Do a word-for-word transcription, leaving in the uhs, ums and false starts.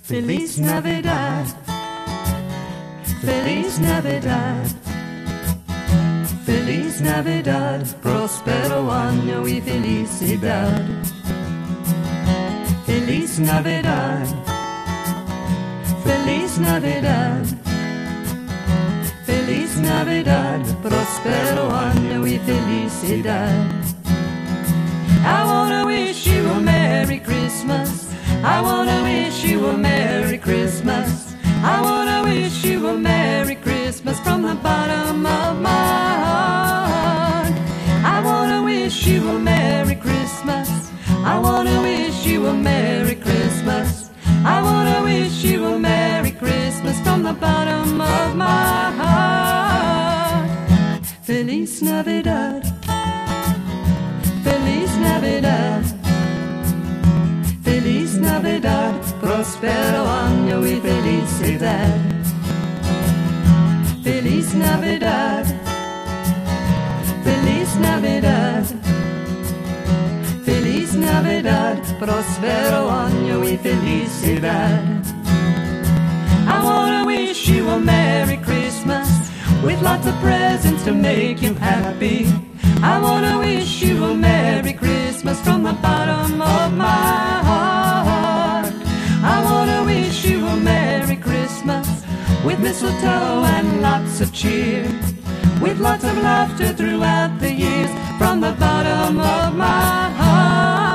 Feliz Navidad, Feliz Navidad, Feliz Navidad, próspero año y felicidad. Feliz Navidad, Feliz Navidad, Feliz Navidad, próspero año y felicidad. I wanna wish you a Merry Christmas. I wanna wish you a Merry Christmas. I wanna wish you a Merry Christmas from the bottom of my heart. I wanna wish you a Merry Christmas. I wanna wish you a Merry Christmas. I wanna wish you a Merry Christmas from the bottom of my heart. Feliz Navidad, Feliz Navidad, Feliz Navidad, próspero año y felicidad. Feliz Navidad, Feliz Navidad, Feliz Navidad, próspero año y felicidad. I wanna wish you a Merry Christmas with lots of presents to make you happy. I wanna wish you a Merry Christmas from the bottom of my heart. I wanna wish you a Merry Christmas with mistletoe and lots of cheer, with lots of laughter throughout the years from the bottom of my heart.